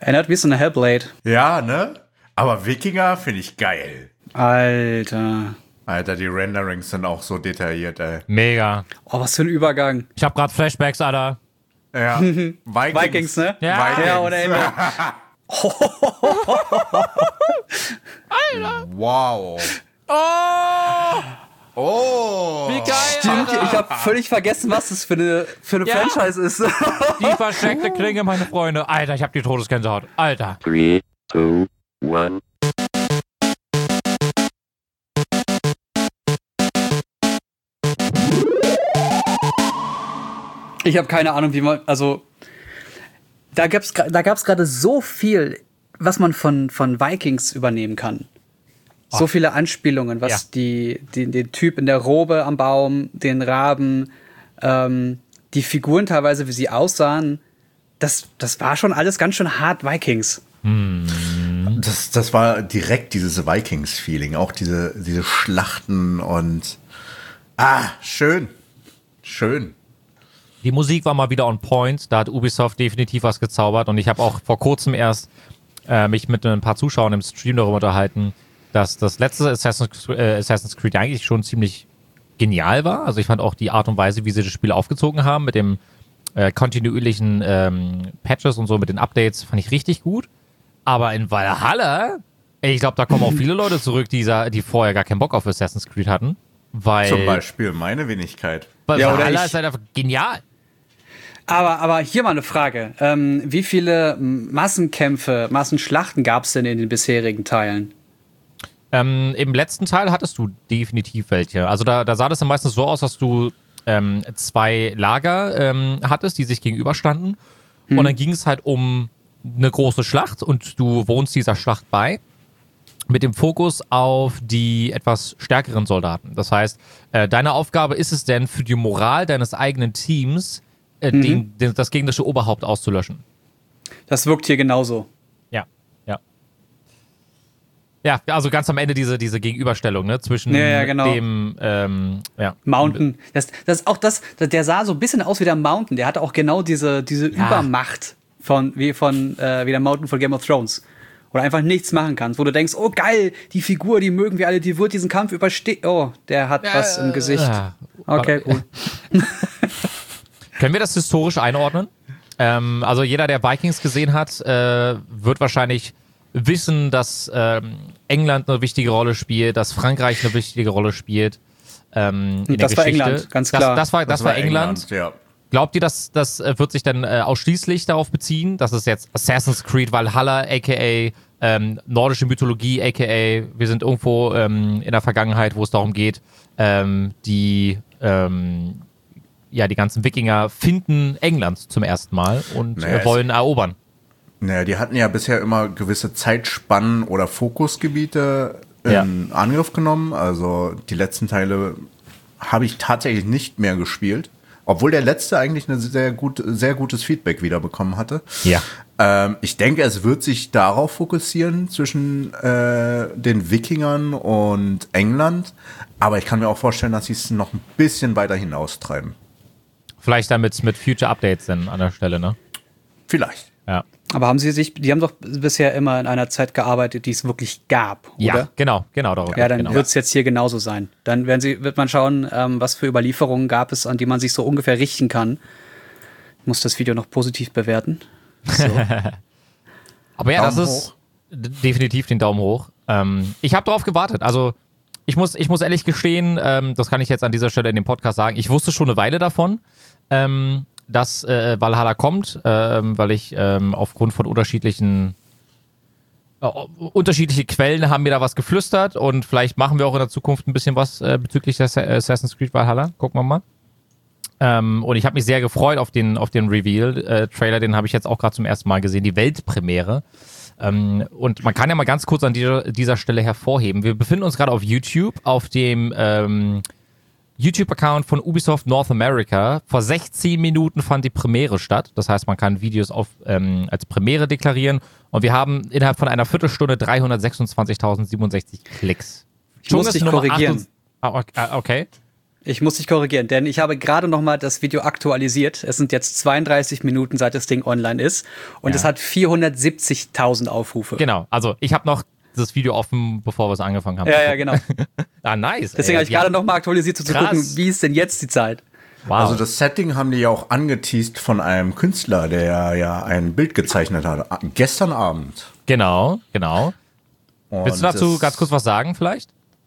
Erinnert wie so eine Hellblade. Ja, ne? Aber Wikinger finde ich geil. Alter, Die Renderings sind auch so detailliert, ey. Mega. Oh, was für ein Übergang. Ich habe gerade Flashbacks, Alter. Ja. Vikings, ne? Ja. Vikings. Ja, ohne Ende. Alter. Wow. Oh. Wie geil, Stimmt, Alter. ich habe völlig vergessen, was das für eine Ja. Franchise ist. Die versteckte Klinge, meine Freunde. Alter, ich hab die Todesgänsehaut. Alter. 3, 2, 1. Ich habe keine Ahnung, wie man, also da gab's gerade so viel, was man von Vikings übernehmen kann. So viele Anspielungen, was den Typ in der Robe am Baum, den Raben, die Figuren teilweise, wie sie aussahen, das war schon alles ganz schön hart Vikings. Das war direkt dieses Vikings-Feeling, auch diese Schlachten und schön. Die Musik war mal wieder on point. Da hat Ubisoft definitiv was gezaubert. Und ich habe auch vor kurzem erst mich mit ein paar Zuschauern im Stream darüber unterhalten, dass das letzte Assassin's Creed eigentlich schon ziemlich genial war. Also ich fand auch die Art und Weise, wie sie das Spiel aufgezogen haben, mit dem kontinuierlichen Patches und so, mit den Updates, fand ich richtig gut. Aber in Valhalla, ich glaube, da kommen auch viele Leute zurück, die vorher gar keinen Bock auf Assassin's Creed hatten. Weil Zum Beispiel meine Wenigkeit. Valhalla ist halt einfach genial. Aber hier mal eine Frage. Wie viele Massenkämpfe, Massenschlachten gab es denn in den bisherigen Teilen? Im letzten Teil hattest du definitiv welche. Also da sah das dann meistens so aus, dass du 2 Lager hattest, die sich gegenüberstanden. Und dann ging es halt um eine große Schlacht und du wohnst dieser Schlacht bei. Mit dem Fokus auf die etwas stärkeren Soldaten. Das heißt, deine Aufgabe ist es denn, für die Moral deines eigenen Teams das gegnerische Oberhaupt auszulöschen. Das wirkt hier genauso. Ja, also ganz am Ende diese Gegenüberstellung, ne, zwischen genau. dem Mountain. Der sah so ein bisschen aus wie der Mountain. Der hatte auch genau diese Übermacht wie der Mountain von Game of Thrones. Wo du einfach nichts machen kannst, wo du denkst, oh geil, die Figur, die mögen wir alle, die wird diesen Kampf überstehen. Oh, der hat was im Gesicht. Okay, cool. Können wir das historisch einordnen? Also jeder, der Vikings gesehen hat, wird wahrscheinlich wissen, dass England eine wichtige Rolle spielt, dass Frankreich eine wichtige Rolle spielt. In der das war Geschichte. England, ganz klar. Das war England. Ja. Glaubt ihr, das wird sich dann ausschließlich darauf beziehen, dass es jetzt Assassin's Creed Valhalla, a.k.a. Nordische Mythologie, a.k.a. wir sind irgendwo in der Vergangenheit, wo es darum geht, die ganzen Wikinger finden England zum ersten Mal und wollen erobern. Naja, die hatten ja bisher immer gewisse Zeitspannen oder Fokusgebiete in Angriff genommen. Also die letzten Teile habe ich tatsächlich nicht mehr gespielt. Obwohl der letzte eigentlich ein sehr gutes Feedback wieder bekommen hatte. Ja. Ich denke, es wird sich darauf fokussieren zwischen den Wikingern und England. Aber ich kann mir auch vorstellen, dass sie es noch ein bisschen weiter hinaustreiben. Vielleicht damit mit Future Updates dann an der Stelle, ne? Vielleicht. Ja. Aber die haben doch bisher immer in einer Zeit gearbeitet, die es wirklich gab, oder? Ja, genau darum. Ja, dann genau. wird es jetzt hier genauso sein. Dann wird man schauen, was für Überlieferungen gab es, an die man sich so ungefähr richten kann. Ich muss das Video noch positiv bewerten. So. Aber ja, Daumen das ist definitiv den Daumen hoch. Ich habe darauf gewartet. Also ich muss ehrlich gestehen, das kann ich jetzt an dieser Stelle in dem Podcast sagen, ich wusste schon eine Weile davon, dass Valhalla kommt, weil ich aufgrund von unterschiedliche Quellen haben mir da was geflüstert und vielleicht machen wir auch in der Zukunft ein bisschen was bezüglich des Assassin's Creed Valhalla. Gucken wir mal. Und ich habe mich sehr gefreut auf den Reveal-Trailer, den habe ich jetzt auch gerade zum ersten Mal gesehen, die Weltpremiere. Und man kann ja mal ganz kurz an dieser Stelle hervorheben, wir befinden uns gerade auf YouTube, auf dem YouTube-Account von Ubisoft North America. Vor 16 Minuten fand die Premiere statt. Das heißt, man kann Videos als Premiere deklarieren. Und wir haben innerhalb von einer Viertelstunde 326.067 Klicks. Ich muss dich korrigieren. Okay. Ich muss dich korrigieren, denn ich habe gerade noch mal das Video aktualisiert. Es sind jetzt 32 Minuten, seit das Ding online ist. Und es hat 470.000 Aufrufe. Genau, also ich habe noch das Video offen, bevor wir es angefangen haben. Ja, genau. Nice. Deswegen habe ich gerade noch mal aktualisiert, um zu Krass. gucken, wie ist denn jetzt die Zeit. Wow. Also das Setting haben die ja auch angeteased von einem Künstler, der ja ein Bild gezeichnet hat. Gestern Abend. Genau. Und Willst du dazu ganz kurz was sagen vielleicht?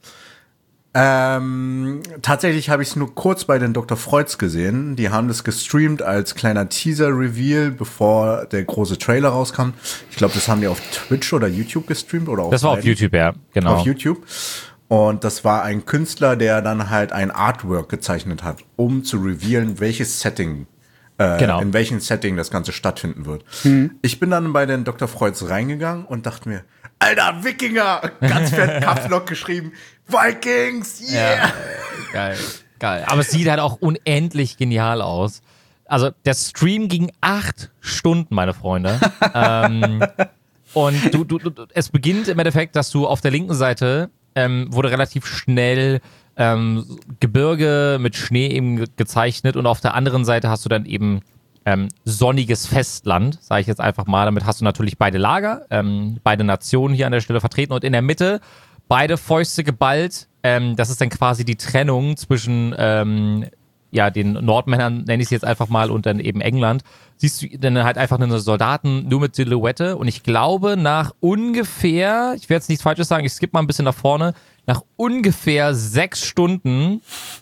Tatsächlich habe ich es nur kurz bei den Dr. Freuds gesehen. Die haben das gestreamt als kleiner Teaser-Reveal, bevor der große Trailer rauskam. Ich glaube, das haben die auf Twitch oder YouTube gestreamt oder auf Das war auf beiden. YouTube, ja, genau. Auf YouTube. Und das war ein Künstler, der dann halt ein Artwork gezeichnet hat, um zu revealen, welches Setting, in welchem Setting das Ganze stattfinden wird. Ich bin dann bei den Dr. Freuds reingegangen und dachte mir, Alter, Wikinger, ganz fett Caps Lock geschrieben, Vikings, yeah! Ja, geil. Aber es sieht halt auch unendlich genial aus. Also der Stream ging 8 Stunden, meine Freunde. Und es beginnt im Endeffekt, dass du auf der linken Seite wurde relativ schnell Gebirge mit Schnee eben gezeichnet und auf der anderen Seite hast du dann eben sonniges Festland, sage ich jetzt einfach mal. Damit hast du natürlich beide Lager, beide Nationen hier an der Stelle vertreten und in der Mitte beide Fäuste geballt. Das ist dann quasi die Trennung zwischen den Nordmännern, nenne ich es jetzt einfach mal, und dann eben England. Siehst du dann halt einfach einen Soldaten nur mit Silhouette und ich glaube nach ungefähr, ich werde jetzt nichts Falsches sagen, ich skippe mal ein bisschen nach vorne, nach ungefähr 6 Stunden,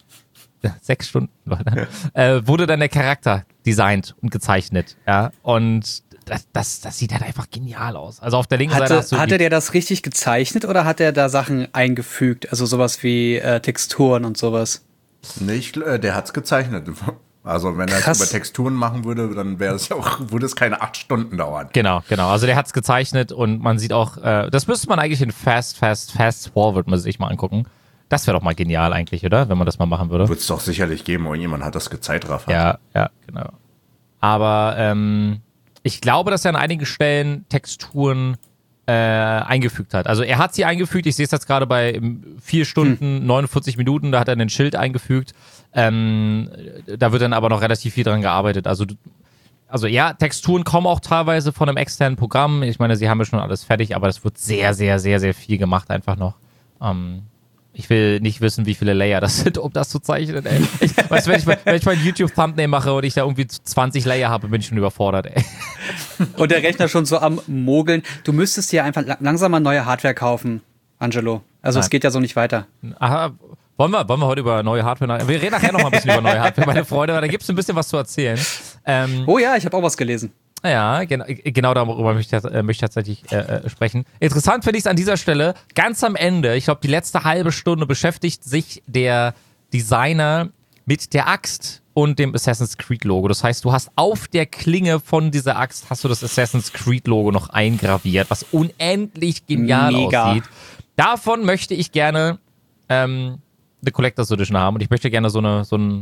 Leute, wurde dann der Charakter designt und gezeichnet, ja, und das sieht halt einfach genial aus. Also auf der linken Seite hast du Hatte der das richtig gezeichnet oder hat er da Sachen eingefügt, also sowas wie Texturen und sowas? Nee, der hat's gezeichnet. Also wenn er es über Texturen machen würde, dann würde es keine 8 Stunden dauern. Genau. Also der hat's gezeichnet und man sieht auch, das müsste man eigentlich in Fast Forward sich mal angucken. Das wäre doch mal genial eigentlich, oder? Wenn man das mal machen würde. Wird es doch sicherlich geben, irgendjemand hat das gezeitraffert. Ja, genau. Aber ich glaube, dass er an einigen Stellen Texturen eingefügt hat. Also er hat sie eingefügt, ich sehe es jetzt gerade bei 4 Stunden, 49 Minuten, da hat er ein Schild eingefügt. Da wird dann aber noch relativ viel dran gearbeitet. Also Texturen kommen auch teilweise von einem externen Programm. Ich meine, sie haben ja schon alles fertig, aber das wird sehr, sehr, sehr, sehr viel gemacht einfach noch. Ich will nicht wissen, wie viele Layer das sind, um das zu zeichnen, ey. Weißt du, wenn ich mein YouTube-Thumbnail mache und ich da irgendwie 20 Layer habe, bin ich schon überfordert, ey. Und der Rechner schon so am Mogeln. Du müsstest dir einfach langsam mal neue Hardware kaufen, Angelo. Also es geht ja so nicht weiter. Aha, wollen wir heute über neue Hardware? Wir reden nachher noch mal ein bisschen über neue Hardware, meine Freunde, weil da gibt es ein bisschen was zu erzählen. Oh ja, ich habe auch was gelesen. Ja, genau darüber möchte ich tatsächlich sprechen. Interessant finde ich es an dieser Stelle, ganz am Ende, ich glaube die letzte halbe Stunde beschäftigt sich der Designer mit der Axt und dem Assassin's Creed Logo. Das heißt, du hast auf der Klinge von dieser Axt hast du das Assassin's Creed Logo noch eingraviert, was unendlich genial aussieht. Davon möchte ich gerne eine Collector's Edition haben und ich möchte gerne so eine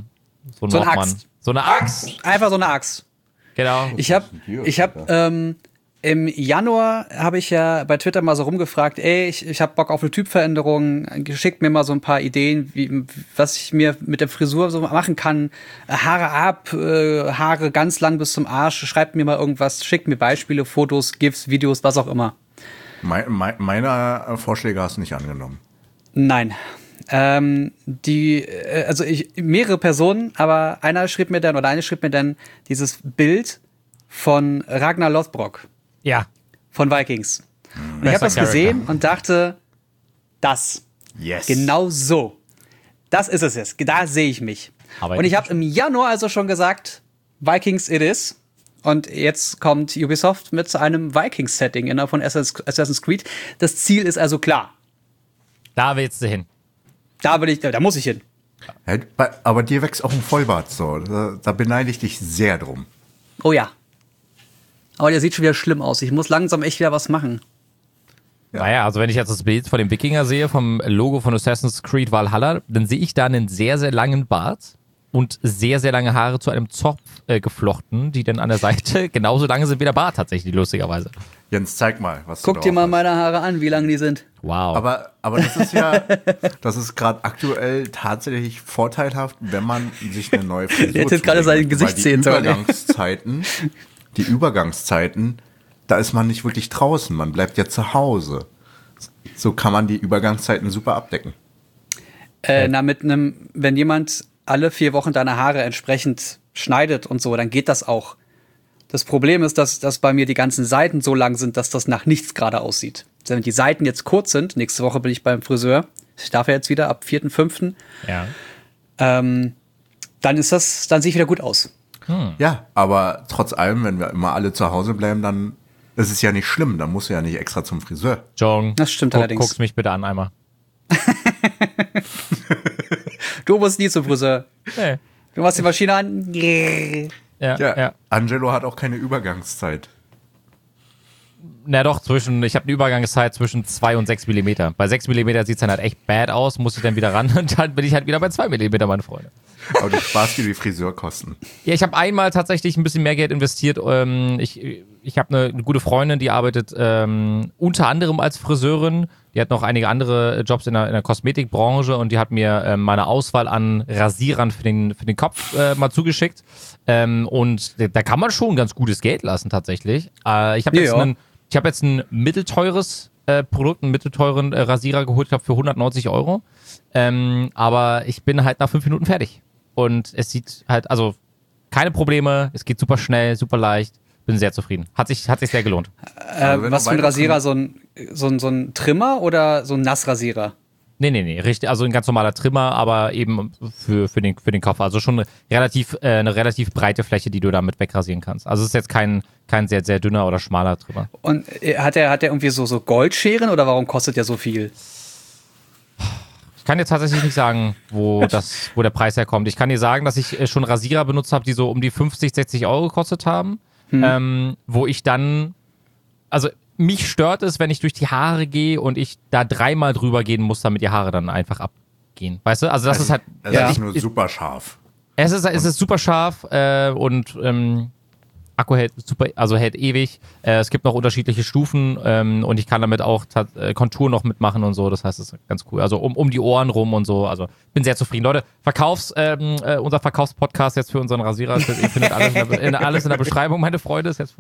Axt. So eine Axt. Einfach so eine Axt. Genau. Ich habe im Januar habe ich ja bei Twitter mal so rumgefragt, ich habe Bock auf eine Typveränderung, schickt mir mal so ein paar Ideen, was ich mir mit der Frisur so machen kann. Haare ab, Haare ganz lang bis zum Arsch, schreibt mir mal irgendwas, schickt mir Beispiele, Fotos, GIFs, Videos, was auch immer. Meine Vorschläge hast du nicht angenommen. Nein. Mehrere Personen, aber eine schrieb mir dann dieses Bild von Ragnar Lothbrok. Ja. Von Vikings. Und ich habe das gesehen und dachte, Yes. Genau so. Das ist es jetzt. Da sehe ich mich. Und ich habe im Januar also schon gesagt, Vikings it is. Und jetzt kommt Ubisoft mit einem Vikings-Setting innerhalb von Assassin's Creed. Das Ziel ist also klar. Da willst du hin. Da muss ich hin. Aber dir wächst auch ein Vollbart so. Da beneide ich dich sehr drum. Oh ja. Aber der sieht schon wieder schlimm aus. Ich muss langsam echt wieder was machen. Ja. Naja, also wenn ich jetzt das Bild von dem Wikinger sehe, vom Logo von Assassin's Creed Valhalla, dann sehe ich da einen sehr, sehr langen Bart und sehr, sehr lange Haare zu einem Zopf geflochten, die dann an der Seite genauso lange sind wie der Bart tatsächlich, lustigerweise. Jens, zeig mal, was Guck du dir mal hast. meine Haare an, wie lang die sind. Wow. Aber das ist gerade aktuell tatsächlich vorteilhaft, wenn man sich eine neue Frisur Er hätte gerade sein Gesicht sehen sollen. Die Übergangszeiten, da ist man nicht wirklich draußen, man bleibt ja zu Hause. So kann man die Übergangszeiten super abdecken. Wenn jemand alle 4 Wochen deine Haare entsprechend schneidet und so, dann geht das auch. Das Problem ist, dass bei mir die ganzen Seiten so lang sind, dass das nach nichts gerade aussieht. Wenn die Seiten jetzt kurz sind, nächste Woche bin ich beim Friseur, ich darf ja jetzt wieder ab 4.5. Ja. Dann sehe ich wieder gut aus. Ja, aber trotz allem, wenn wir immer alle zu Hause bleiben, dann ist es ja nicht schlimm, dann musst du ja nicht extra zum Friseur. Jong, Das stimmt allerdings. Guckst mich bitte an einmal. Du musst nie zum Friseur. Nee. Du machst die Maschine an. Ja. Angelo hat auch keine Übergangszeit. Na doch, ich habe eine Übergangszeit zwischen 2 und 6 Millimeter. Bei 6 Millimeter sieht es dann halt echt bad aus, muss ich dann wieder ran und dann bin ich halt wieder bei 2 Millimeter, meine Freunde. Aber du sparst dir die Friseurkosten. Ja, ich habe einmal tatsächlich ein bisschen mehr Geld investiert. Ich habe eine gute Freundin, die arbeitet unter anderem als Friseurin. Die hat noch einige andere Jobs in der Kosmetikbranche und die hat mir meine Auswahl an Rasierern für den Kopf mal zugeschickt. Und da kann man schon ganz gutes Geld lassen tatsächlich. Ich habe jetzt ein mittelteures Produkt, einen mittelteuren Rasierer geholt, ich glaube für 190 €. Aber ich bin halt nach 5 Minuten fertig. Und es sieht halt, also keine Probleme, es geht super schnell, super leicht. Bin sehr zufrieden. Hat sich sehr gelohnt. Was für ein Rasierer? So ein Trimmer oder so ein Nassrasierer? Nee, richtig, also ein ganz normaler Trimmer, aber eben für den Kopf. Also schon eine relativ breite Fläche, die du damit wegrasieren kannst. Also es ist jetzt kein sehr, sehr dünner oder schmaler Trimmer. Und hat er irgendwie so Goldscheren oder warum kostet der so viel? Ich kann dir tatsächlich nicht sagen, wo der Preis herkommt. Ich kann dir sagen, dass ich schon Rasierer benutzt habe, die so um die 50, 60 € gekostet haben. Wo ich dann, also mich stört es, wenn ich durch die Haare gehe und ich da 3-mal drüber gehen muss, damit die Haare dann einfach abgehen. Weißt du? Also das ist halt... Es ist nur super scharf. Es ist super scharf und Akku hält hält ewig. Es gibt noch unterschiedliche Stufen und ich kann damit auch Kontur noch mitmachen und so. Das heißt, es ist ganz cool. Also um die Ohren rum und so. Also bin sehr zufrieden. Leute, unser Verkaufspodcast jetzt für unseren Rasierer. Ihr findet alles in der Beschreibung, meine Freunde. Ist jetzt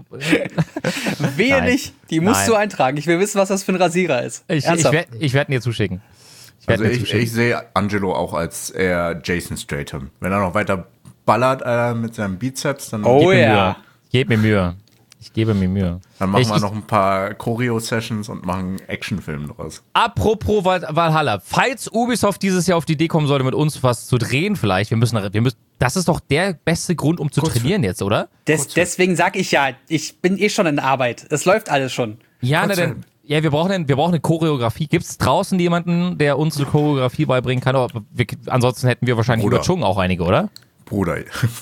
Wehe nicht, die musst du eintragen. Ich will wissen, was das für ein Rasierer ist. Ich werde ihn dir zuschicken. Ich sehe Angelo auch als eher Jason Statham. Wenn er noch weiter ballert mit seinem Bizeps, dann Ich gebe mir Mühe. Dann machen wir noch ein paar Choreo-Sessions und machen einen Actionfilm draus. Apropos Valhalla, falls Ubisoft dieses Jahr auf die Idee kommen sollte, mit uns was zu drehen vielleicht, wir müssen, das ist doch der beste Grund, um zu trainieren jetzt, oder? Deswegen sag ich ja, ich bin schon in Arbeit. Es läuft alles schon. Ja, wir brauchen eine Choreografie. Gibt es draußen jemanden, der uns eine Choreografie beibringen kann? Ansonsten hätten wir wahrscheinlich über Chung auch einige, oder? Bruder,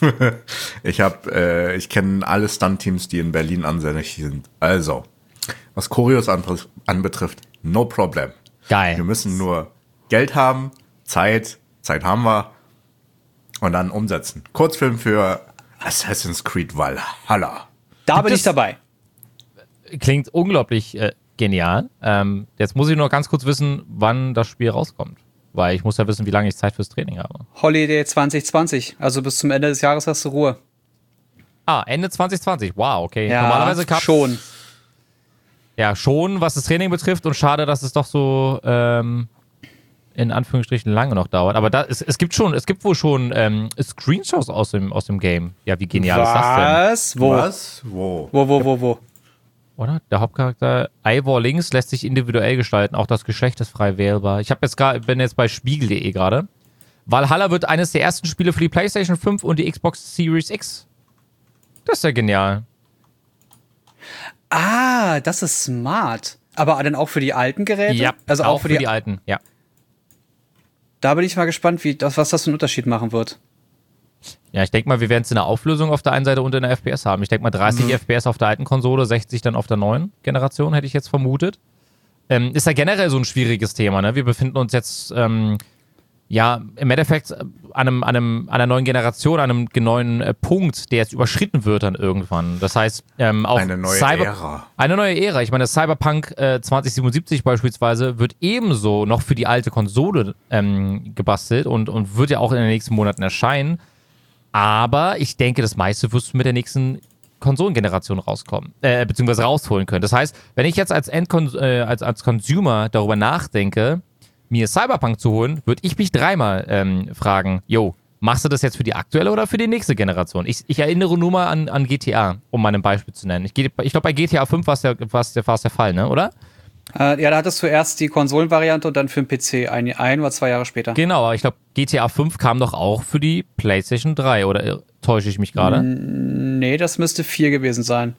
ich kenne alle Stunt-Teams, die in Berlin ansässig sind. Also, was Choreos anbetrifft, no problem. Geil. Wir müssen nur Geld haben, Zeit haben wir und dann umsetzen. Kurzfilm für Assassin's Creed Valhalla. Da bin ich dabei. Klingt unglaublich genial. Jetzt muss ich nur ganz kurz wissen, wann das Spiel rauskommt. Weil ich muss ja wissen, wie lange ich Zeit fürs Training habe. Holiday 2020. Also bis zum Ende des Jahres hast du Ruhe. Ende 2020. Wow, okay. Ja, normalerweise schon. Ja, schon, was das Training betrifft. Und schade, dass es doch so in Anführungsstrichen lange noch dauert. Aber es gibt wohl schon Screenshots aus dem Game. Ja, wie genial ist das denn? Wo? Oder? Der Hauptcharakter Ivor Links lässt sich individuell gestalten. Auch das Geschlecht ist frei wählbar. Bin jetzt bei spiegel.de gerade. Valhalla wird eines der ersten Spiele für die PlayStation 5 und die Xbox Series X. Das ist ja genial. Ah, das ist smart. Aber dann auch für die alten Geräte? Ja, also auch für die alten, ja. Da bin ich mal gespannt, was das für einen Unterschied machen wird. Ja, ich denke mal, wir werden es in der Auflösung auf der einen Seite und in der FPS haben. Ich denke mal 30 FPS auf der alten Konsole, 60 dann auf der neuen Generation, hätte ich jetzt vermutet. Ist ja generell so ein schwieriges Thema, ne? Wir befinden uns jetzt ja, im Endeffekt an einer neuen Generation, an einem neuen Punkt, der jetzt überschritten wird dann irgendwann. Das heißt, auch eine neue Ära. Eine neue Ära. Ich meine, das Cyberpunk 2077 beispielsweise wird ebenso noch für die alte Konsole gebastelt und wird ja auch in den nächsten Monaten erscheinen. Aber ich denke, das meiste wirst du mit der nächsten Konsolengeneration rauskommen, beziehungsweise rausholen können. Das heißt, wenn ich jetzt als Consumer darüber nachdenke, mir Cyberpunk zu holen, würde ich mich dreimal fragen, machst du das jetzt für die aktuelle oder für die nächste Generation? Ich erinnere nur mal an GTA, um mal ein Beispiel zu nennen. Ich glaube, bei GTA 5 war es der Fall, ne, oder? Ja, da hattest du erst die Konsolenvariante und dann für den PC ein oder 2 Jahre später. Genau, aber ich glaube, GTA 5 kam doch auch für die PlayStation 3, oder täusche ich mich gerade? Nee, das müsste 4 gewesen sein.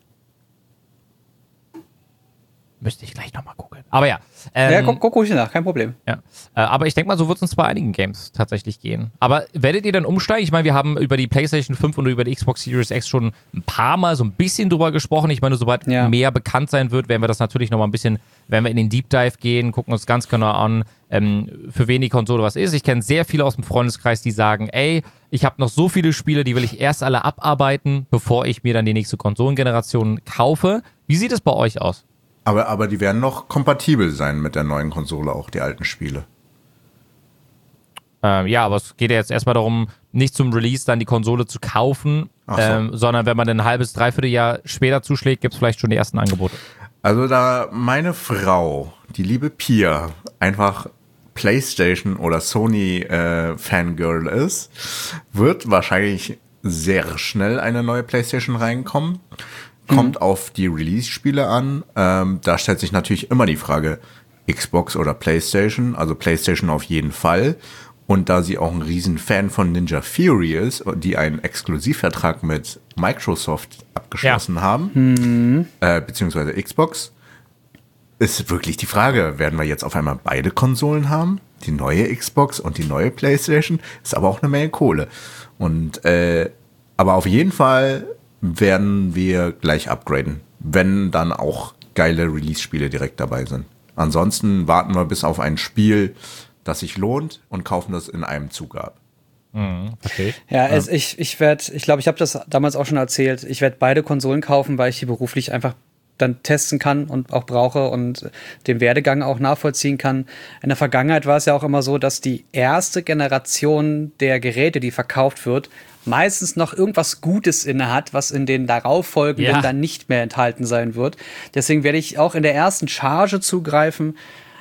Müsste ich gleich nochmal gucken. Aber ja. Ja, guck ruhig nach, kein Problem. Ja. Aber ich denke mal, so wird es uns bei einigen Games tatsächlich gehen. Aber werdet ihr dann umsteigen? Ich meine, wir haben über die PlayStation 5 und über die Xbox Series X schon ein paar Mal so ein bisschen drüber gesprochen. Ich meine, sobald mehr bekannt sein wird, werden wir das natürlich nochmal ein bisschen, wenn wir in den Deep Dive gehen, gucken uns ganz genau an, für wen die Konsole was ist. Ich kenne sehr viele aus dem Freundeskreis, die sagen, ey, ich habe noch so viele Spiele, die will ich erst alle abarbeiten, bevor ich mir dann die nächste Konsolengeneration kaufe. Wie sieht es bei euch aus? Aber die werden noch kompatibel sein mit der neuen Konsole, auch die alten Spiele. Ja, aber es geht ja jetzt erstmal darum, nicht zum Release dann die Konsole zu kaufen, sondern wenn man ein halbes, dreiviertel Jahr später zuschlägt, gibt es vielleicht schon die ersten Angebote. Also da meine Frau, die liebe Pia, einfach PlayStation oder Sony Fangirl ist, wird wahrscheinlich sehr schnell eine neue PlayStation reinkommen. Kommt auf die Release-Spiele an. Da stellt sich natürlich immer die Frage, Xbox oder PlayStation. Also PlayStation auf jeden Fall. Und da sie auch ein Riesenfan von Ninja Theory ist, die einen Exklusivvertrag mit Microsoft abgeschlossen haben, beziehungsweise Xbox, ist wirklich die Frage, werden wir jetzt auf einmal beide Konsolen haben? Die neue Xbox und die neue PlayStation? Ist aber auch eine Menge Kohle. Und aber auf jeden Fall werden wir gleich upgraden, wenn dann auch geile Release-Spiele direkt dabei sind. Ansonsten warten wir bis auf ein Spiel, das sich lohnt und kaufen das in einem Zug ab. Okay. Ja, ich glaube, ich habe das damals auch schon erzählt. Ich werde beide Konsolen kaufen, weil ich die beruflich einfach dann testen kann und auch brauche und den Werdegang auch nachvollziehen kann. In der Vergangenheit war es ja auch immer so, dass die erste Generation der Geräte, die verkauft wird, meistens noch irgendwas Gutes inne hat, was in den darauffolgenden dann nicht mehr enthalten sein wird. Deswegen werde ich auch in der ersten Charge zugreifen.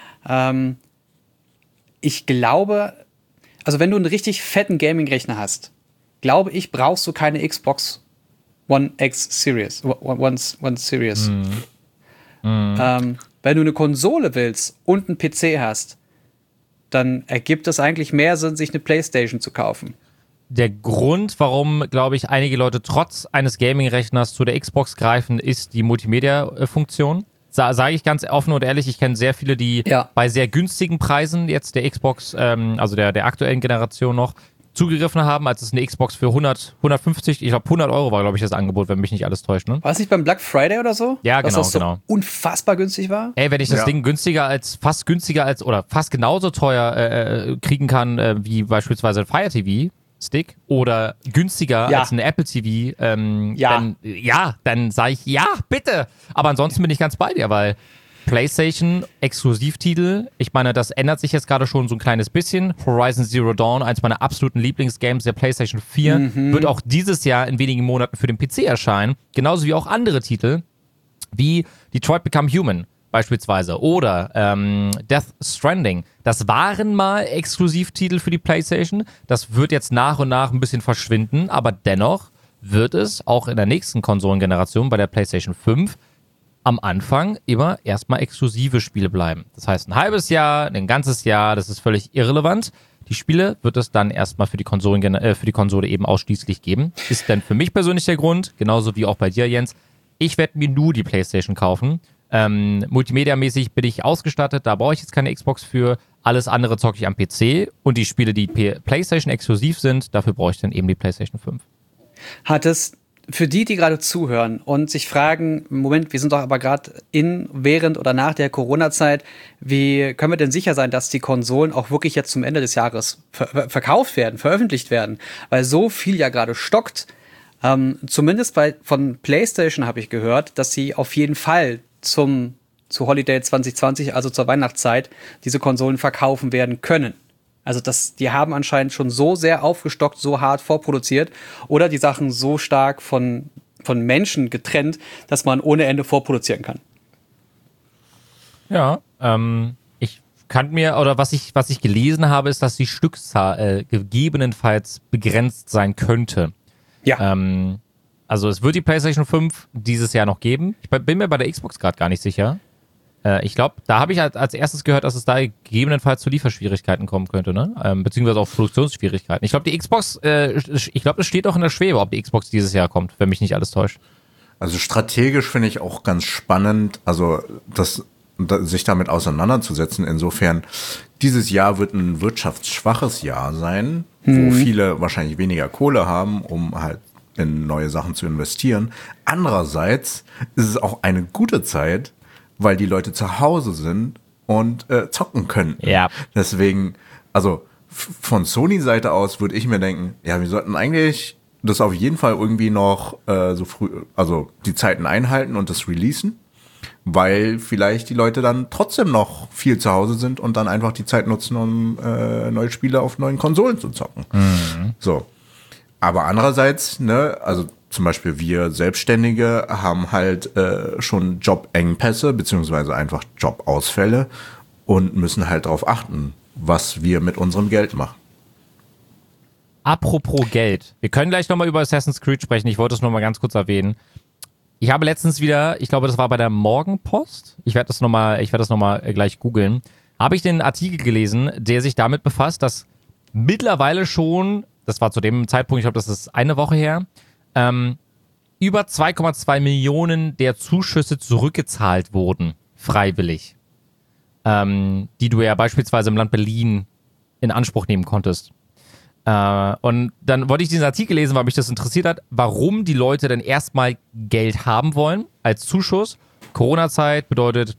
Ich glaube, also wenn du einen richtig fetten Gaming-Rechner hast, glaube ich, brauchst du keine Xbox One X Series. One Series. Wenn du eine Konsole willst und einen PC hast, dann ergibt es eigentlich mehr Sinn, sich eine PlayStation zu kaufen. Der Grund, warum, glaube ich, einige Leute trotz eines Gaming-Rechners zu der Xbox greifen, ist die Multimedia-Funktion. Sage ich ganz offen und ehrlich, ich kenne sehr viele, die bei sehr günstigen Preisen jetzt der Xbox, also der aktuellen Generation noch, zugegriffen haben, als es eine Xbox für 150, ich glaube 100 Euro war, glaube ich, das Angebot, wenn mich nicht alles täuscht. Ne? War es nicht beim Black Friday oder so? Ja, dass genau, das so genau. unfassbar günstig war? Ey, wenn ich das Ding fast günstiger als oder fast genauso teuer kriegen kann, wie beispielsweise ein Fire TV Stick oder günstiger als ein Apple TV, dann sage ich ja, bitte. Aber ansonsten bin ich ganz bei dir, weil PlayStation Exklusivtitel, ich meine, das ändert sich jetzt gerade schon so ein kleines bisschen. Horizon Zero Dawn, eins meiner absoluten Lieblingsgames der PlayStation 4, wird auch dieses Jahr in wenigen Monaten für den PC erscheinen. Genauso wie auch andere Titel, wie Detroit Become Human beispielsweise oder Death Stranding. Das waren mal Exklusivtitel für die PlayStation. Das wird jetzt nach und nach ein bisschen verschwinden, aber dennoch wird es auch in der nächsten Konsolengeneration bei der PlayStation 5 am Anfang immer erstmal exklusive Spiele bleiben. Das heißt, ein halbes Jahr, ein ganzes Jahr, das ist völlig irrelevant. Die Spiele wird es dann erstmal für die Konsole eben ausschließlich geben. Ist denn für mich persönlich der Grund, genauso wie auch bei dir, Jens, ich werde mir nur die PlayStation kaufen. Multimedia-mäßig bin ich ausgestattet, da brauche ich jetzt keine Xbox für. Alles andere zocke ich am PC und die Spiele, die PlayStation exklusiv sind, dafür brauche ich dann eben die PlayStation 5. Hat es für die gerade zuhören und sich fragen, Moment, wir sind doch aber gerade während oder nach der Corona-Zeit, wie können wir denn sicher sein, dass die Konsolen auch wirklich jetzt zum Ende des Jahres verkauft werden, veröffentlicht werden? Weil so viel ja gerade stockt. Zumindest von PlayStation habe ich gehört, dass sie auf jeden Fall zu Holiday 2020, also zur Weihnachtszeit, diese Konsolen verkaufen werden können. Also die haben anscheinend schon so sehr aufgestockt, so hart vorproduziert oder die Sachen so stark von Menschen getrennt, dass man ohne Ende vorproduzieren kann. Ja, ich kann mir, oder was ich gelesen habe, ist, dass die Stückzahl gegebenenfalls begrenzt sein könnte. Ja. Also es wird die PlayStation 5 dieses Jahr noch geben. Ich bin mir bei der Xbox gerade gar nicht sicher. Ich glaube, da habe ich als erstes gehört, dass es da gegebenenfalls zu Lieferschwierigkeiten kommen könnte, ne? Beziehungsweise auch Produktionsschwierigkeiten. Ich glaube, die Xbox, ich glaube, es steht auch in der Schwebe, ob die Xbox dieses Jahr kommt, wenn mich nicht alles täuscht. Also strategisch finde ich auch ganz spannend, also sich damit auseinanderzusetzen. Insofern, dieses Jahr wird ein wirtschaftsschwaches Jahr sein, wo viele wahrscheinlich weniger Kohle haben, um halt in neue Sachen zu investieren. Andererseits ist es auch eine gute Zeit, weil die Leute zu Hause sind und zocken können. Ja. Deswegen, also von Sony-Seite aus würde ich mir denken, ja, wir sollten eigentlich das auf jeden Fall irgendwie noch so früh, also die Zeiten einhalten und das releasen, weil vielleicht die Leute dann trotzdem noch viel zu Hause sind und dann einfach die Zeit nutzen, um neue Spiele auf neuen Konsolen zu zocken. Mhm. So. Aber andererseits, ne, also zum Beispiel wir Selbstständige haben halt schon Jobengpässe beziehungsweise einfach Jobausfälle und müssen halt darauf achten, was wir mit unserem Geld machen. Apropos Geld. Wir können gleich nochmal über Assassin's Creed sprechen. Ich wollte es nur mal ganz kurz erwähnen. Ich habe letztens wieder, ich glaube, das war bei der Morgenpost. Ich werde das nochmal gleich googeln. Habe ich den Artikel gelesen, der sich damit befasst, dass mittlerweile schon, das war zu dem Zeitpunkt, ich glaube, das ist eine Woche her, über 2,2 Millionen der Zuschüsse zurückgezahlt wurden, freiwillig. Die du ja beispielsweise im Land Berlin in Anspruch nehmen konntest. Und dann wollte ich diesen Artikel lesen, weil mich das interessiert hat, warum die Leute denn erstmal Geld haben wollen als Zuschuss. Corona-Zeit bedeutet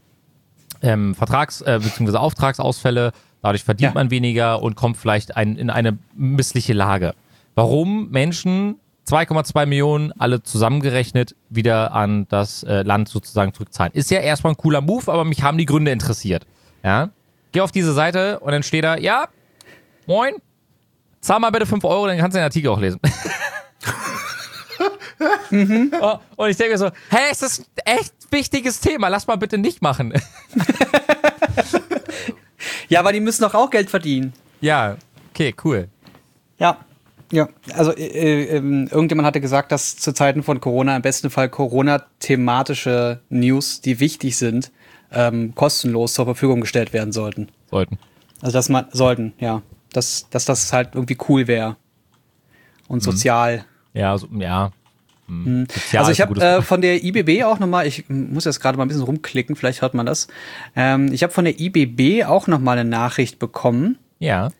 bzw. Auftragsausfälle, dadurch verdient man weniger und kommt vielleicht in eine missliche Lage. Warum Menschen 2,2 Millionen alle zusammengerechnet wieder an das Land sozusagen zurückzahlen. Ist ja erstmal ein cooler Move, aber mich haben die Gründe interessiert. Ja? Geh auf diese Seite und dann steht da, ja, moin, zahl mal bitte 5 Euro, dann kannst du den Artikel auch lesen. Und ich denke mir so, hey, es ist ein echt wichtiges Thema, lass mal bitte nicht machen. Ja, aber die müssen doch auch Geld verdienen. Ja, okay, cool. Ja, also irgendjemand hatte gesagt, dass zu Zeiten von Corona im besten Fall Corona-thematische News, die wichtig sind, kostenlos zur Verfügung gestellt werden sollten. Also dass das halt irgendwie cool wäre und sozial. Ja, sozial also ich habe von der IBB auch nochmal, ich muss jetzt gerade mal ein bisschen rumklicken, vielleicht hört man das. Ich habe von der IBB auch nochmal eine Nachricht bekommen. Ja.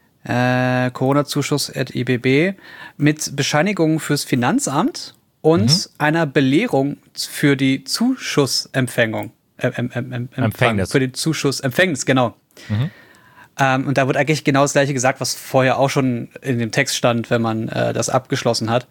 Corona-Zuschuss@IBB mit Bescheinigungen fürs Finanzamt und einer Belehrung für die Zuschussempfängung. Empfängnis. Für die Zuschussempfängnis, genau. Und da wird eigentlich genau das Gleiche gesagt, was vorher auch schon in dem Text stand, wenn man das abgeschlossen hat.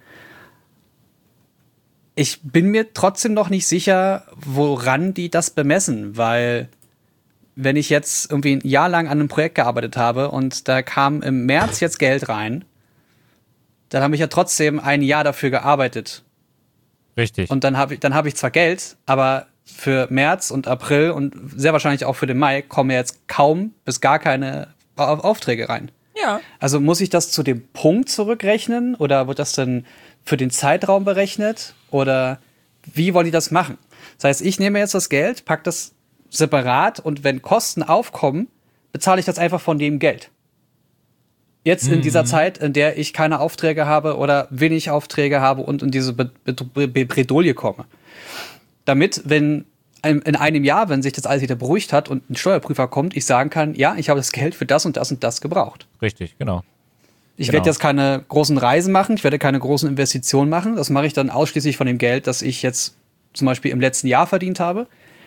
Ich bin mir trotzdem noch nicht sicher, woran die das bemessen, weil wenn ich jetzt irgendwie ein Jahr lang an einem Projekt gearbeitet habe und da kam im März jetzt Geld rein, dann habe ich ja trotzdem ein Jahr dafür gearbeitet. Richtig. Und dann habe ich zwar Geld, aber für März und April und sehr wahrscheinlich auch für den Mai kommen ja jetzt kaum bis gar keine Aufträge rein. Ja. Also muss ich das zu dem Punkt zurückrechnen oder wird das dann für den Zeitraum berechnet oder wie wollen die das machen? Das heißt, ich nehme jetzt das Geld, packe das separat und wenn Kosten aufkommen, bezahle ich das einfach von dem Geld. Jetzt in dieser Zeit, in der ich keine Aufträge habe oder wenig Aufträge habe und in diese Bredouille komme. Damit, wenn in einem Jahr, wenn sich das alles wieder beruhigt hat und ein Steuerprüfer kommt, ich sagen kann, ja, ich habe das Geld für das und das und das gebraucht. Richtig, genau. Ich Genau. werde jetzt keine großen Reisen machen, ich werde keine großen Investitionen machen. Das mache ich dann ausschließlich von dem Geld, das ich jetzt zum Beispiel im letzten Jahr verdient habe.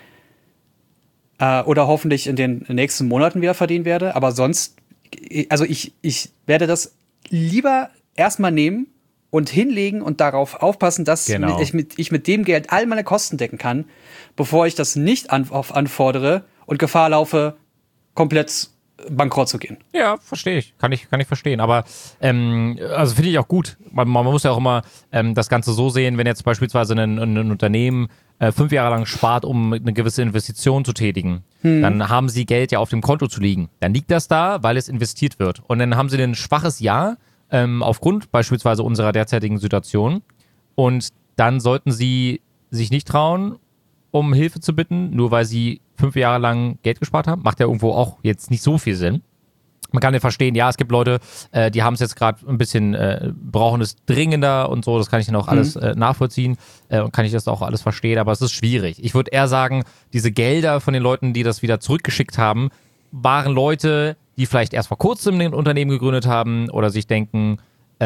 Oder hoffentlich in den nächsten Monaten wieder verdienen werde. Aber sonst, also ich werde das lieber erstmal nehmen und hinlegen und darauf aufpassen, dass Genau. ich mit dem Geld all meine Kosten decken kann, bevor ich das nicht anfordere und Gefahr laufe, komplett bankrott zu gehen. Ja, verstehe ich. Kann ich verstehen. Aber also finde ich auch gut. Man muss ja auch immer das Ganze so sehen, wenn jetzt beispielsweise ein Unternehmen 5 Jahre lang spart, um eine gewisse Investition zu tätigen, dann haben sie Geld ja auf dem Konto zu liegen. Dann liegt das da, weil es investiert wird. Und dann haben sie ein schwaches Jahr aufgrund beispielsweise unserer derzeitigen Situation. Und dann sollten sie sich nicht trauen, um Hilfe zu bitten, nur weil sie 5 Jahre lang Geld gespart haben. Macht ja irgendwo auch jetzt nicht so viel Sinn. Man kann ja verstehen, ja, es gibt Leute, die haben es jetzt gerade ein bisschen, brauchen es dringender und so, das kann ich dann auch alles nachvollziehen und kann ich das auch alles verstehen, aber es ist schwierig. Ich würde eher sagen, diese Gelder von den Leuten, die das wieder zurückgeschickt haben, waren Leute, die vielleicht erst vor kurzem ein Unternehmen gegründet haben oder sich denken,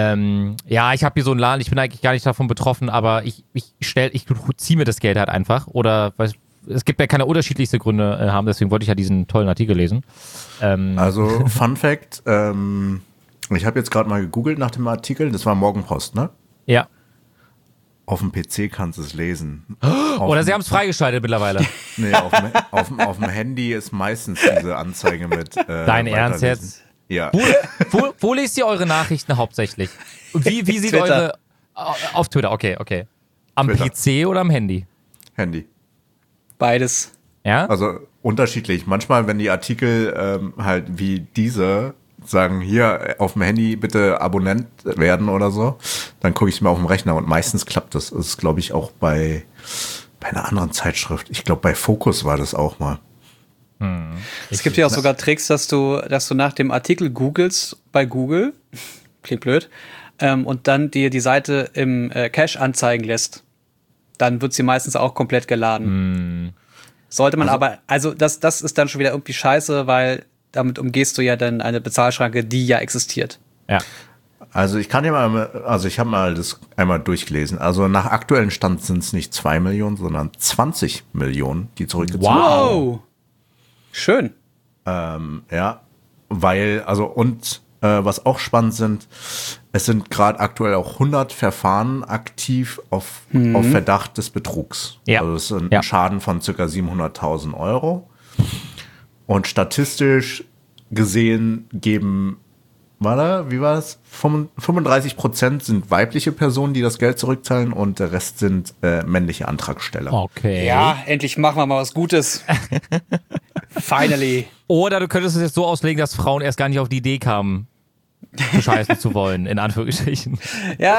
ja, ich habe hier so einen Laden, ich bin eigentlich gar nicht davon betroffen, aber ich ziehe mir das Geld halt einfach oder es gibt ja keine unterschiedlichste Gründe haben, deswegen wollte ich ja diesen tollen Artikel lesen. Also, Fun Fact, ich habe jetzt gerade mal gegoogelt nach dem Artikel, das war Morgenpost, ne? Ja. Auf dem PC kannst du es lesen. Oder sie haben es freigeschaltet mittlerweile. Nee, auf dem Handy ist meistens diese Anzeige mit Dein Ernst Weiterlesen. jetzt? Ja. Wo lest ihr eure Nachrichten hauptsächlich? Und wie sieht Twitter. eure... Auf Twitter, okay. Am Twitter. PC oder am Handy? Handy. Beides. Ja? Also unterschiedlich. Manchmal, wenn die Artikel halt wie diese sagen, hier auf dem Handy bitte Abonnent werden oder so, dann gucke ich es mir auf dem Rechner und meistens klappt das. Das ist, glaube ich, auch bei einer anderen Zeitschrift. Ich glaube, bei Focus war das auch mal. Es gibt ja auch sogar Tricks, dass du nach dem Artikel googelst bei Google, klingt blöd, und dann dir die Seite im Cache anzeigen lässt. Dann wird sie meistens auch komplett geladen. Sollte man also das ist dann schon wieder irgendwie scheiße, weil damit umgehst du ja dann eine Bezahlschranke, die ja existiert. Ja. Also ich kann dir mal, ich habe mal das einmal durchgelesen. Also nach aktuellem Stand sind es nicht 2 Millionen, sondern 20 Millionen, die zurückgezahlt werden. Wow. Schön. Ja, weil, was auch spannend sind, es sind gerade aktuell auch 100 Verfahren aktiv auf Verdacht des Betrugs. Ja. Also das ist ein Schaden von ca. 700.000 Euro. Und statistisch gesehen geben, wie war das? 35% sind weibliche Personen, die das Geld zurückzahlen und der Rest sind männliche Antragsteller. Okay. Ja, endlich machen wir mal was Gutes. Finally. Oder du könntest es jetzt so auslegen, dass Frauen erst gar nicht auf die Idee kamen, bescheißen zu wollen, in Anführungsstrichen. Ja,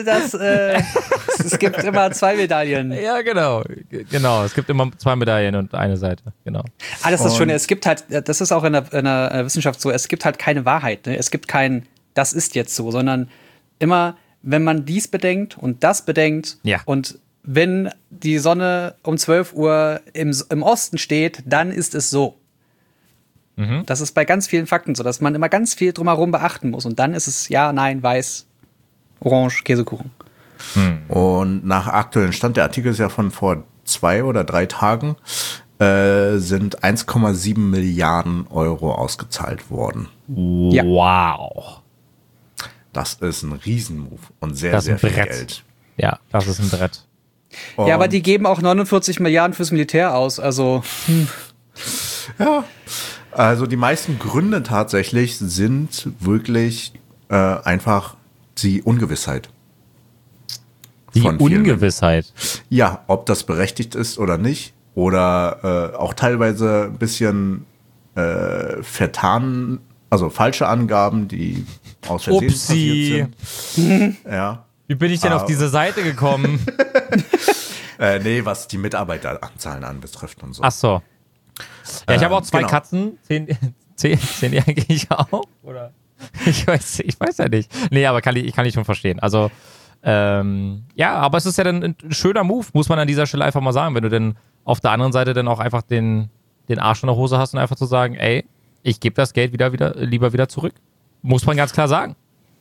es gibt immer 2 Medaillen. Ja, genau. Es gibt immer 2 Medaillen und eine Seite. Genau. Das ist das Schöne, es gibt halt, das ist auch in der Wissenschaft so, es gibt halt keine Wahrheit. Ne? Es gibt kein, das ist jetzt so, sondern immer, wenn man dies bedenkt und das bedenkt und wenn die Sonne um 12 Uhr im Osten steht, dann ist es so. Das ist bei ganz vielen Fakten so, dass man immer ganz viel drumherum beachten muss. Und dann ist es ja, nein, weiß, orange, Käsekuchen. Und nach aktuellem Stand, der Artikel ist ja von vor 2 oder 3 Tagen, sind 1,7 Milliarden Euro ausgezahlt worden. Ja. Wow. Das ist ein Riesenmove und sehr, Das ist sehr ein viel Brett. Geld. Ja, das ist ein Brett. Ja, aber die geben auch 49 Milliarden fürs Militär aus, also. Ja, also die meisten Gründe tatsächlich sind wirklich einfach die Ungewissheit. Die von vielen. Ungewissheit. Ja, ob das berechtigt ist oder nicht. Oder auch teilweise ein bisschen vertan, also falsche Angaben, die aus Versehen Upsi. passiert sind. Ja. Wie bin ich denn auf diese Seite gekommen? Nee, was die Mitarbeiteranzahlen anbetrifft und so. Ach so. Ja, ich habe auch 2 genau. Katzen. Zählen die eigentlich auch? Oder? Ich weiß ja nicht. Nee, aber kann ich schon verstehen. Also, ja, aber es ist ja dann ein schöner Move, muss man an dieser Stelle einfach mal sagen, wenn du dann auf der anderen Seite dann auch einfach den Arsch in der Hose hast und einfach zu sagen, ey, ich gebe das Geld lieber wieder zurück. Muss man ganz klar sagen.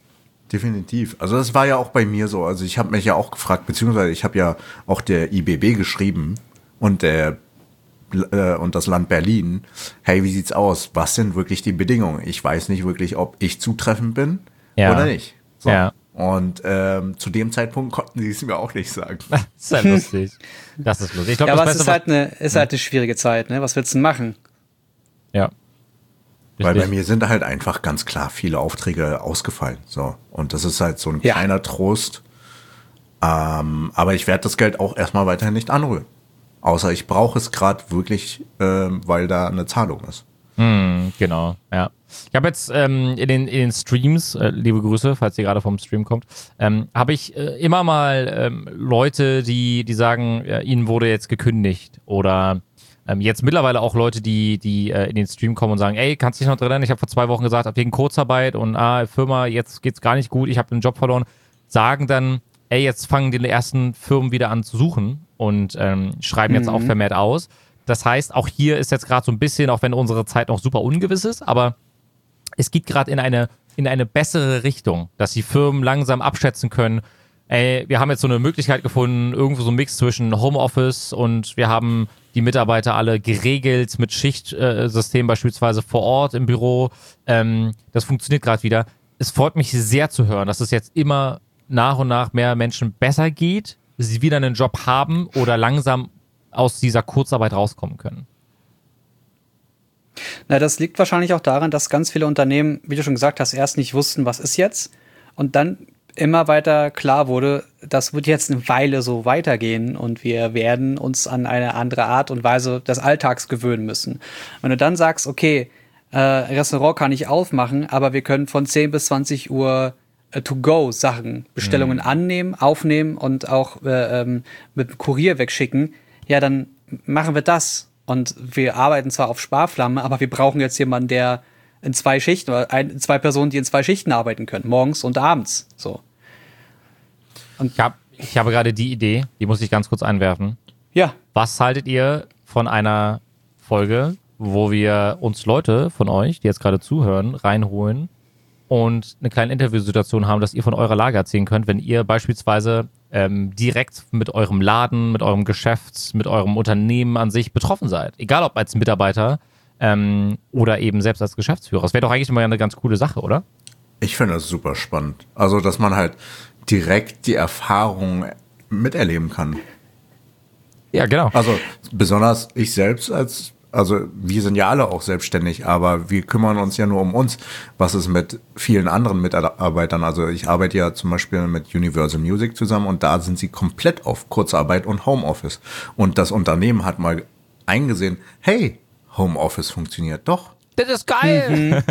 Definitiv. Also das war ja auch bei mir so. Also ich habe mich ja auch gefragt, beziehungsweise ich habe ja auch der IBB geschrieben und und das Land Berlin. Hey, wie sieht's aus? Was sind wirklich die Bedingungen? Ich weiß nicht wirklich, ob ich zutreffend bin oder nicht. So. Ja. Und zu dem Zeitpunkt konnten sie es mir auch nicht sagen. Das ist ja lustig. Das ist lustig. Ich glaub, Ja, das aber es Beste, ist halt eine schwierige Zeit, ne? Was willst du denn machen? ja. Weil bei Richtig. mir sind halt einfach ganz klar viele Aufträge ausgefallen. So. Und das ist halt so ein Ja. kleiner Trost. Aber ich werde das Geld auch erstmal weiterhin nicht anrühren. Außer ich brauche es gerade wirklich, weil da eine Zahlung ist. Genau, ja. Ich habe jetzt in den Streams, liebe Grüße, falls ihr gerade vom Stream kommt, habe ich immer mal Leute, die sagen, ihnen wurde jetzt gekündigt oder jetzt mittlerweile auch Leute, die in den Stream kommen und sagen, ey, kannst du dich noch dran erinnern? Ich habe vor 2 Wochen gesagt, wegen Kurzarbeit und Firma, jetzt geht's gar nicht gut, ich habe den Job verloren, sagen dann, ey, jetzt fangen die ersten Firmen wieder an zu suchen und schreiben jetzt auch vermehrt aus. Das heißt, auch hier ist jetzt gerade so ein bisschen, auch wenn unsere Zeit noch super ungewiss ist, aber es geht gerade in eine bessere Richtung, dass die Firmen langsam abschätzen können, ey, wir haben jetzt so eine Möglichkeit gefunden, irgendwo so ein Mix zwischen Homeoffice und wir haben die Mitarbeiter alle geregelt mit Schichtsystem beispielsweise vor Ort im Büro. Das funktioniert gerade wieder. Es freut mich sehr zu hören, dass es jetzt immer nach und nach mehr Menschen besser geht, sie wieder einen Job haben oder langsam aus dieser Kurzarbeit rauskommen können. Na, das liegt wahrscheinlich auch daran, dass ganz viele Unternehmen, wie du schon gesagt hast, erst nicht wussten, was ist jetzt und dann immer weiter klar wurde, das wird jetzt eine Weile so weitergehen und wir werden uns an eine andere Art und Weise des Alltags gewöhnen müssen. Wenn du dann sagst, okay, Restaurant kann ich aufmachen, aber wir können von 10 bis 20 Uhr To-Go-Sachen, Bestellungen annehmen, aufnehmen und auch mit dem Kurier wegschicken, ja, dann machen wir das. Und wir arbeiten zwar auf Sparflamme, aber wir brauchen jetzt jemanden, der in 2 Schichten oder 2 Personen, die in 2 Schichten arbeiten können, morgens und abends. So. Und Ich habe gerade die Idee, die muss ich ganz kurz einwerfen. ja, Was haltet ihr von einer Folge, wo wir uns Leute von euch, die jetzt gerade zuhören, reinholen und eine kleine Interviewsituation haben, dass ihr von eurer Lage erzählen könnt, wenn ihr beispielsweise direkt mit eurem Laden, mit eurem Geschäft, mit eurem Unternehmen an sich betroffen seid. Egal ob als Mitarbeiter oder eben selbst als Geschäftsführer. Das wäre doch eigentlich immer eine ganz coole Sache, oder? Ich finde das super spannend. Also, dass man halt direkt die Erfahrung miterleben kann. Ja, genau. Also, besonders ich selbst also wir sind ja alle auch selbstständig, aber wir kümmern uns ja nur um uns. Was ist mit vielen anderen Mitarbeitern? Also ich arbeite ja zum Beispiel mit Universal Music zusammen und da sind sie komplett auf Kurzarbeit und Homeoffice. Und das Unternehmen hat mal eingesehen, hey, Homeoffice funktioniert doch. Das ist geil!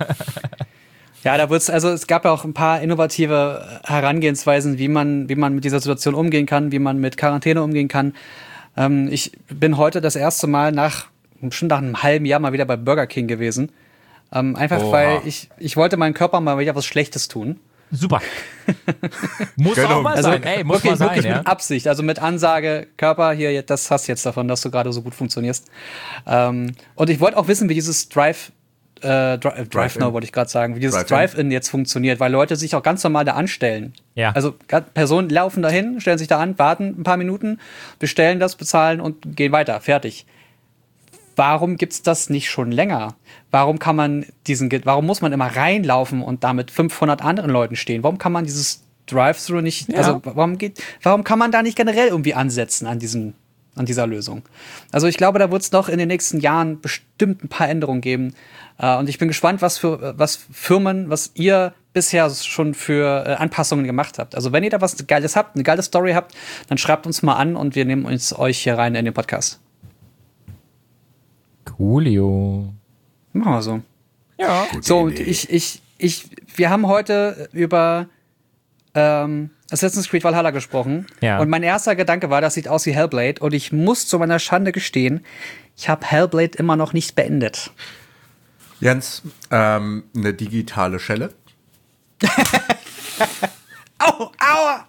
ja, es gab ja auch ein paar innovative Herangehensweisen, wie man mit dieser Situation umgehen kann, wie man mit Quarantäne umgehen kann. Ich bin heute das erste Mal schon nach einem halben Jahr mal wieder bei Burger King gewesen. Einfach weil ich wollte meinem Körper mal wieder was Schlechtes tun. Super. Muss auch mal sein. Ey, muss wirklich, mal sein, wirklich ja. mit Absicht, also mit Ansage, Körper, hier, das hast du jetzt davon, dass du gerade so gut funktionierst. Und ich wollte auch wissen, wie dieses Drive-Now wollte ich gerade sagen, wie dieses Drive-In jetzt funktioniert, weil Leute sich auch ganz normal da anstellen. Ja. Also Personen laufen dahin, stellen sich da an, warten ein paar Minuten, bestellen das, bezahlen und gehen weiter, fertig. Warum gibt's das nicht schon länger? Warum muss man immer reinlaufen und da mit 500 anderen Leuten stehen? Warum kann man dieses Drive-Thru nicht, also warum kann man da nicht generell irgendwie ansetzen an dieser Lösung? Also ich glaube, da wird es noch in den nächsten Jahren bestimmt ein paar Änderungen geben. Und ich bin gespannt, was ihr bisher schon für Anpassungen gemacht habt. Also wenn ihr da was Geiles habt, eine geile Story habt, dann schreibt uns mal an und wir nehmen euch hier rein in den Podcast. Coolio. Machen wir so. Ja. So, und wir haben heute über Assassin's Creed Valhalla gesprochen. Ja. Und mein erster Gedanke war, das sieht aus wie Hellblade. Und ich muss zu meiner Schande gestehen, ich habe Hellblade immer noch nicht beendet. Jens, eine digitale Schelle. Au, aua!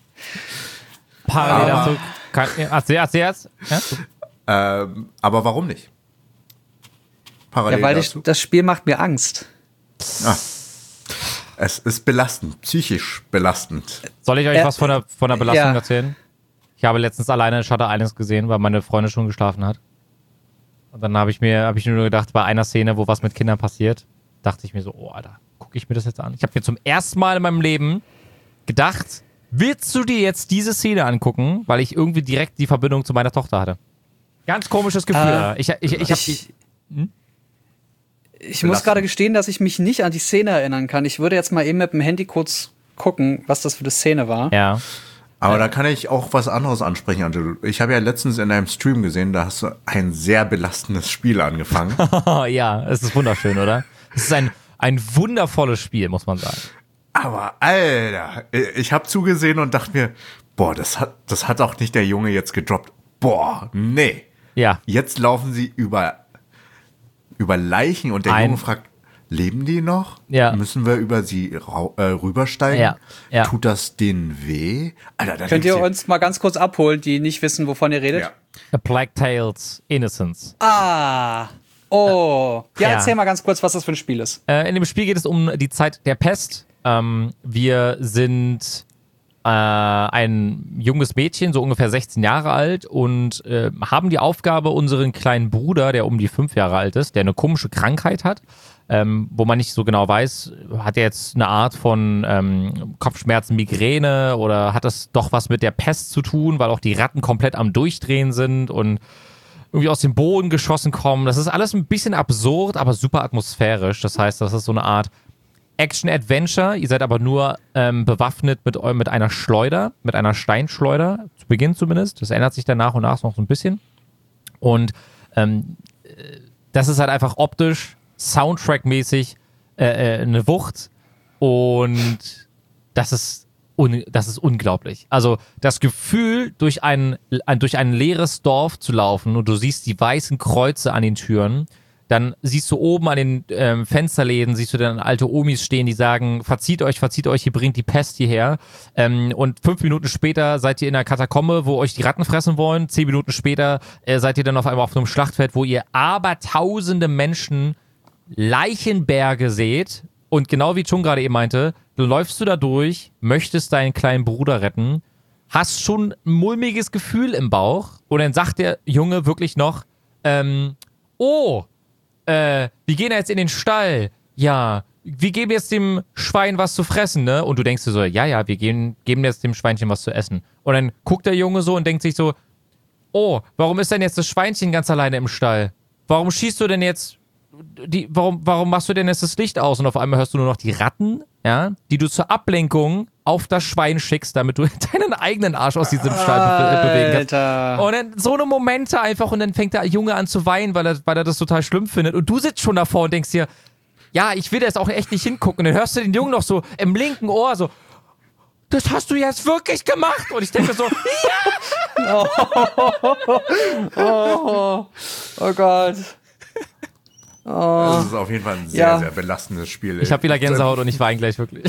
Parallel dazu. Erzähl jetzt. Ja? Aber warum nicht? Ja, weil das Spiel macht mir Angst. Es ist belastend, psychisch belastend. Soll ich euch was von der Belastung ja. erzählen? Ich habe letztens alleine Shutter Islands gesehen, weil meine Freundin schon geschlafen hat. Und dann habe ich nur gedacht, bei einer Szene, wo was mit Kindern passiert, dachte ich mir so, oh Alter, gucke ich mir das jetzt an. Ich habe mir zum ersten Mal in meinem Leben gedacht, willst du dir jetzt diese Szene angucken, weil ich irgendwie direkt die Verbindung zu meiner Tochter hatte. Ganz komisches Gefühl. Ich muss gerade gestehen, dass ich mich nicht an die Szene erinnern kann. Ich würde jetzt mal eben mit dem Handy kurz gucken, was das für eine Szene war. Ja. Aber da kann ich auch was anderes ansprechen, Angelo. Ich habe ja letztens in einem Stream gesehen, da hast du ein sehr belastendes Spiel angefangen. Ja, es ist wunderschön, oder? Es ist ein wundervolles Spiel, muss man sagen. Aber Alter, ich habe zugesehen und dachte mir, boah, das hat auch nicht der Junge jetzt gedroppt. Boah, nee. Ja. Jetzt laufen sie über Leichen und der Junge fragt, leben die noch? Ja. Müssen wir über sie rübersteigen? Ja. Ja. Tut das denen weh? Alter, Könnt ihr uns mal ganz kurz abholen, die nicht wissen, wovon ihr redet? Ja. A Plague Tales Innocence. Ah, oh. Ja, Ja. erzähl mal ganz kurz, was das für ein Spiel ist. In dem Spiel geht es um die Zeit der Pest. Wir sind ein junges Mädchen, so ungefähr 16 Jahre alt und haben die Aufgabe, unseren kleinen Bruder, der um die 5 Jahre alt ist, der eine komische Krankheit hat, wo man nicht so genau weiß, hat er jetzt eine Art von Kopfschmerzen, Migräne oder hat das doch was mit der Pest zu tun, weil auch die Ratten komplett am Durchdrehen sind und irgendwie aus dem Boden geschossen kommen. Das ist alles ein bisschen absurd, aber super atmosphärisch. Das heißt, das ist so eine Art Action-Adventure. Ihr seid aber nur bewaffnet mit einer Schleuder, mit einer Steinschleuder, zu Beginn zumindest. Das ändert sich dann nach und nach noch so ein bisschen. Und das ist halt einfach optisch, Soundtrack-mäßig eine Wucht. Und das ist unglaublich. Also das Gefühl, durch ein leeres Dorf zu laufen und du siehst die weißen Kreuze an den Türen, dann siehst du oben an den Fensterläden, siehst du dann alte Omis stehen, die sagen, verzieht euch, hier bringt die Pest hierher. Und 5 Minuten später seid ihr in einer Katakombe, wo euch die Ratten fressen wollen. 10 Minuten später seid ihr dann auf einmal auf einem Schlachtfeld, wo ihr abertausende Menschen, Leichenberge seht. Und genau wie Chung gerade eben meinte, du läufst da durch, möchtest deinen kleinen Bruder retten, hast schon ein mulmiges Gefühl im Bauch und dann sagt der Junge wirklich noch, wir gehen jetzt in den Stall. Ja, wir geben jetzt dem Schwein was zu fressen, ne? Und du denkst dir so, ja, wir geben jetzt dem Schweinchen was zu essen. Und dann guckt der Junge so und denkt sich so, oh, warum ist denn jetzt das Schweinchen ganz alleine im Stall? Warum schießt du denn jetzt warum machst du denn jetzt das Licht aus? Und auf einmal hörst du nur noch die Ratten, ja, die du zur Ablenkung auf das Schwein schickst, damit du deinen eigenen Arsch aus diesem Stall bewegen kannst. Und dann so eine Momente einfach und dann fängt der Junge an zu weinen, weil er das total schlimm findet. Und du sitzt schon davor und denkst dir, ja, ich will jetzt auch echt nicht hingucken. Und dann hörst du den Jungen noch so im linken Ohr so, das hast du jetzt wirklich gemacht? Und ich denke so, ja! Oh Gott. Das ist auf jeden Fall ein sehr, sehr belastendes Spiel. Ich habe wieder Gänsehaut und ich weine gleich wirklich.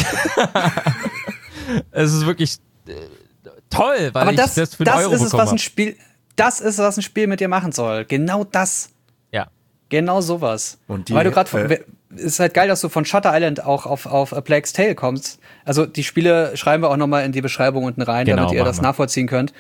Es ist wirklich toll, weil das für einen Euro bekommen habe. Das ist, was ein Spiel mit dir machen soll. Genau das. Ja. Genau sowas. Und weil du gerade ist halt geil, dass du von Shutter Island auch auf A Plague's Tale kommst. Also die Spiele schreiben wir auch nochmal in die Beschreibung unten rein, damit ihr das nachvollziehen könnt.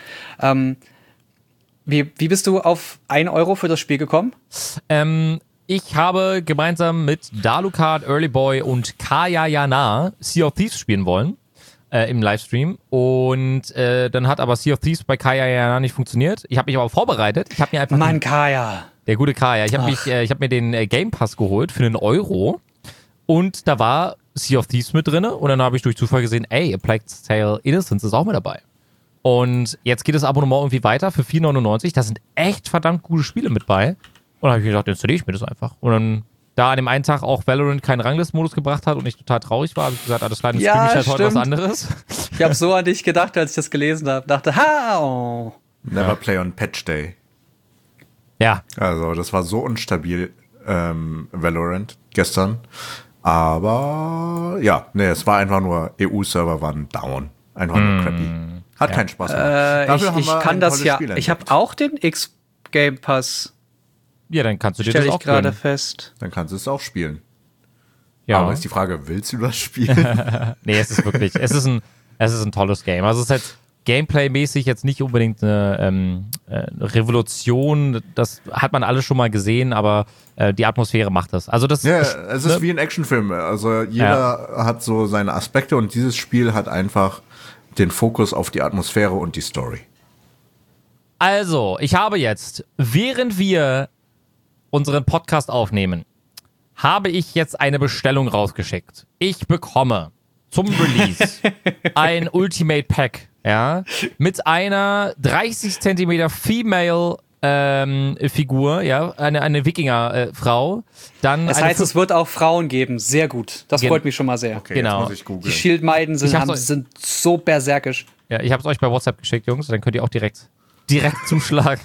Wie bist du auf 1 Euro für das Spiel gekommen? Ich habe gemeinsam mit Dalucard, Early Boy und Kaya Jana Sea of Thieves spielen wollen im Livestream. Und dann hat aber Sea of Thieves bei Kaya Jana nicht funktioniert. Ich habe mich aber vorbereitet. Ich habe mir einfach Kaya. Der gute Kaya. Ich habe mir den Game Pass geholt für 1 Euro. Und da war Sea of Thieves mit drin. Und dann habe ich durch Zufall gesehen, ey, A Plague's Tale Innocence ist auch mit dabei. Und jetzt geht das Abonnement irgendwie weiter für 4,99. Da sind echt verdammt gute Spiele mit bei. Und dann habe ich mir gedacht, installiere ich mir das einfach. Und dann, da an dem einen Tag auch Valorant keinen Ranglist-Modus gebracht hat und ich total traurig war, habe ich gesagt, alles klar, dann streame ich halt heute was anderes. Ich habe so an dich gedacht, als ich das gelesen habe. Dachte, Never play on Patch Day. Ja. Also, das war so unstabil, Valorant gestern. Aber, ja, es war einfach nur, EU-Server waren down. Einfach nur crappy. Hat keinen Spaß gemacht. Ich kann das ja, ich habe auch den X-Game Pass. Ja, dann kannst du dir das auch gerade fest. Dann kannst du es auch spielen. Ja. Aber ist die Frage, willst du das spielen? Nee, es ist wirklich, es ist ein tolles Game. Also es ist jetzt Gameplay-mäßig jetzt nicht unbedingt eine Revolution, das hat man alles schon mal gesehen, aber die Atmosphäre macht das. Also das Ja, es ist wie ein Actionfilm. Also jeder hat so seine Aspekte und dieses Spiel hat einfach den Fokus auf die Atmosphäre und die Story. Also, ich habe jetzt, während wir unseren Podcast aufnehmen, habe ich jetzt eine Bestellung rausgeschickt. Ich bekomme zum Release ein Ultimate Pack, ja, mit einer 30 cm Female Figur, ja, eine Wikinger-Frau. Das heißt, es wird auch Frauen geben. Sehr gut. Das freut mich schon mal sehr. Okay, Genau. jetzt muss ich googeln. Die Schildmeiden sind so berserkisch. Ja, ich habe es euch bei WhatsApp geschickt, Jungs, dann könnt ihr auch direkt zuschlagen.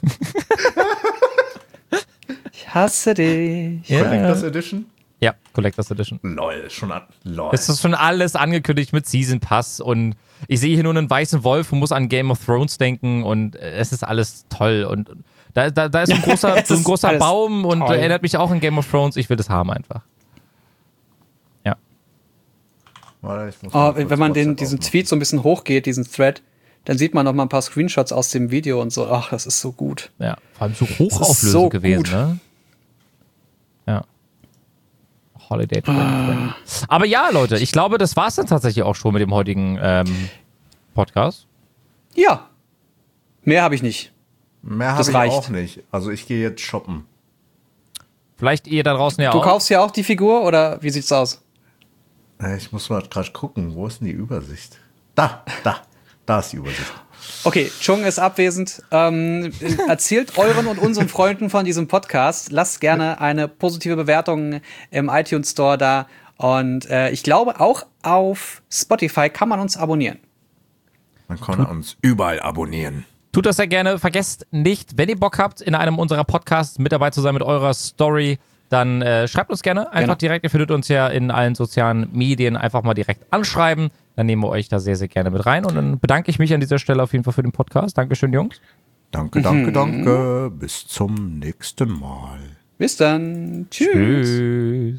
Ich hasse dich. Ja. Collectors Edition? Ja, Collectors Edition. LOL, LOL. Es ist schon alles angekündigt mit Season Pass und ich sehe hier nur einen weißen Wolf und muss an Game of Thrones denken und es ist alles toll und da ist so ein großer Baum und toll. erinnert mich auch an Game of Thrones. Ich will das haben einfach. Ja. Warte, ich muss mal kurz Wenn man diesen aufmachen. Tweet so ein bisschen hochgeht, diesen Thread, dann sieht man noch mal ein paar Screenshots aus dem Video und so. Ach, das ist so gut. Ja, vor allem so hochauflösend so gewesen, gut. ne? Ja. Holiday 2020. Aber ja, Leute, ich glaube, das war's dann tatsächlich auch schon mit dem heutigen Podcast. Ja. Mehr habe ich nicht. Mehr habe Das ich reicht. auch nicht. Also ich gehe jetzt shoppen. Vielleicht ihr da draußen ja Du auch. kaufst ja auch die Figur oder wie sieht's aus? Ich muss mal gerade gucken, wo ist denn die Übersicht? Da ist die Übersicht. Okay, Chung ist abwesend. Erzählt euren und unseren Freunden von diesem Podcast. Lasst gerne eine positive Bewertung im iTunes Store da. Und ich glaube, auch auf Spotify kann man uns abonnieren. Man kann uns überall abonnieren. Tut das sehr gerne. Vergesst nicht, wenn ihr Bock habt, in einem unserer Podcasts mit dabei zu sein mit eurer Story, dann schreibt uns gerne einfach direkt. Ihr findet uns ja in allen sozialen Medien. Einfach mal direkt anschreiben. Dann nehmen wir euch da sehr, sehr gerne mit rein. Und dann bedanke ich mich an dieser Stelle auf jeden Fall für den Podcast. Dankeschön, Jungs. Danke. Bis zum nächsten Mal. Bis dann. Tschüss. Tschüss.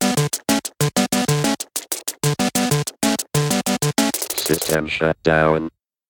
System shut down.